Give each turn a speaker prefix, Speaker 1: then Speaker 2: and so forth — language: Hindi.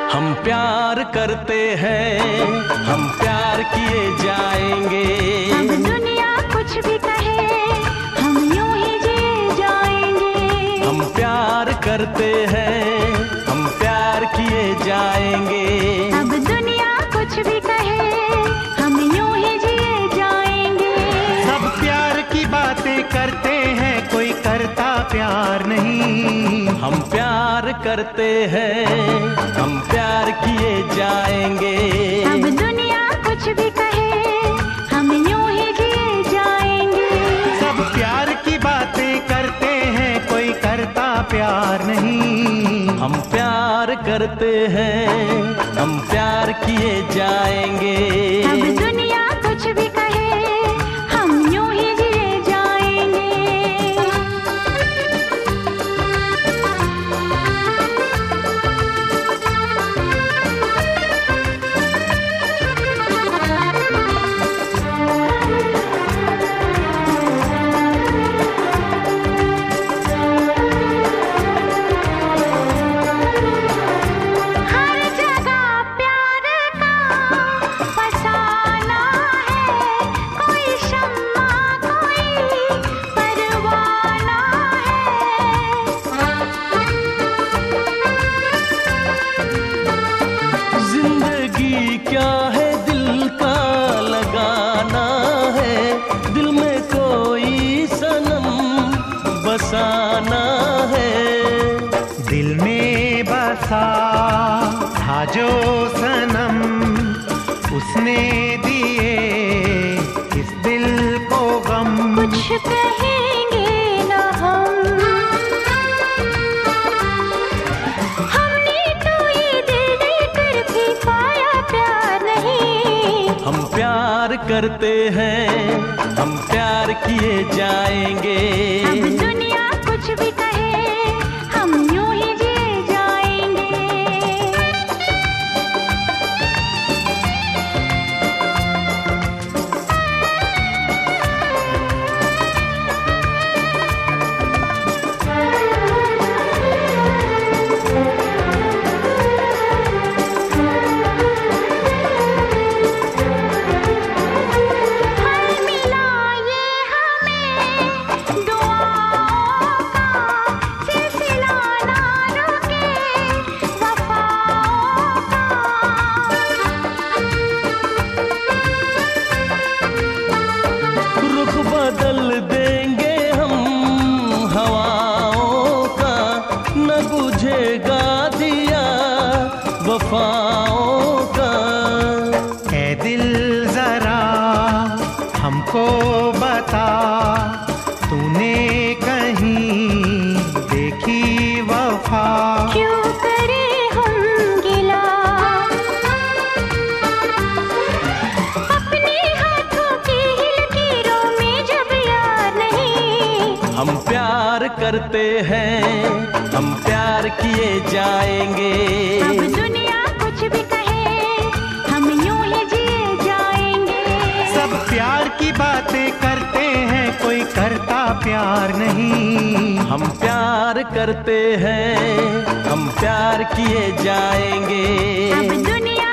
Speaker 1: हम प्यार करते हैं, हम प्यार किए जाएंगे।
Speaker 2: अब दुनिया कुछ भी कहे, हम यूं ही जिए जाएंगे।
Speaker 1: हम प्यार करते हैं, हम प्यार किए जाएंगे।
Speaker 2: अब दुनिया कुछ भी कहे, हम यूं ही जिए जाएंगे।
Speaker 3: सब प्यार की बातें करते हैं, कोई करता प्यार नहीं।
Speaker 1: हम प्यार करते हैं, हम प्यार किए जाएंगे।
Speaker 2: अब दुनिया कुछ भी कहे, हम यूं ही जिए जाएंगे।
Speaker 3: सब प्यार की बातें करते हैं, कोई करता प्यार नहीं।
Speaker 1: हम प्यार करते हैं, हम प्यार किए जाएंगे।
Speaker 2: अब दुनिया कुछ भी कहे, हम यूं ही जिए जाएंगे। हर जगह प्यार का फसाना है, कोई शम्मा कोई परवाना है।
Speaker 1: जिंदगी क्या है, दिल का लगाना है। दिल में कोई सनम बसाना है।
Speaker 3: दिल में बसा था जो सनम, उसने दिए इस दिल को गम।
Speaker 2: कुछ कहेंगे न हमने तो ये दिल देकर भी पाया प्यार नहीं।
Speaker 1: हम प्यार करते हैं, हम प्यार किए जाएंगे।
Speaker 2: अब दुनिया कुछ भी कहे, हम यूं ही जिए जाएंगे। हर मिला ये हमें दुआओं का सिलसिला ना रुके वफाओं का।
Speaker 1: रुख बदल देंगे हम हवाओं का, न बुझेगा दिया वफाओं का।
Speaker 3: ऐ दिल जरा हमको बता, तूने कहीं देखी वफा?
Speaker 2: क्यों करे हम गिला, अपने हाथों की लकीरों में जब यार नहीं।
Speaker 1: हम प्यार करते हैं, हम प्यार किए जाएंगे।
Speaker 2: अब दुनिया कुछ भी कहे, हम यूं ही जिए जाएंगे।
Speaker 3: सब प्यार की बातें करते हैं, कोई करता प्यार नहीं।
Speaker 1: हम प्यार करते हैं, हम प्यार किए जाएंगे।
Speaker 2: अब दुनिया